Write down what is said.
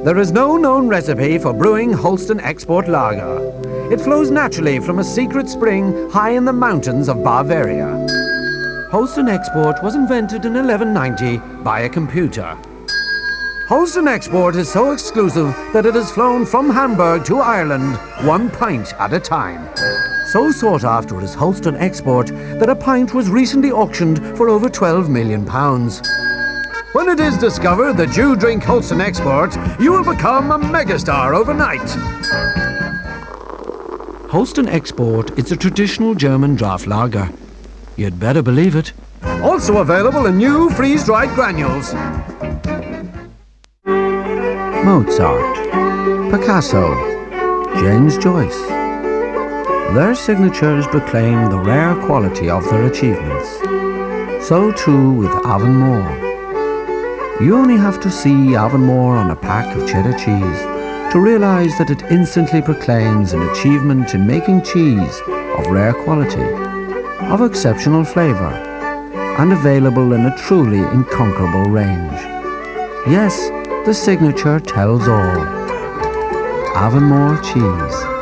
There is no known recipe for brewing Holsten Export Lager. It flows naturally from a secret spring high in the mountains of Bavaria. Holsten Export was invented in 1190 by a computer. Holsten Export is so exclusive that it has flown from Hamburg to Ireland 1 pint at a time. So sought after is Holsten Export that a pint was recently auctioned for over £12 million. When it is discovered that you drink Holsten Export, you will become a megastar overnight. Holsten Export is a traditional German draft lager. You'd better believe it. Also available in new freeze-dried granules. Mozart, Picasso, James Joyce. Their signatures proclaim the rare quality of their achievements. So too with Avonmore. You only have to see Avonmore on a pack of cheddar cheese to realise that it instantly proclaims an achievement in making cheese of rare quality, of exceptional flavour, and available in a truly incomparable range. Yes, the signature tells all. Avonmore cheese.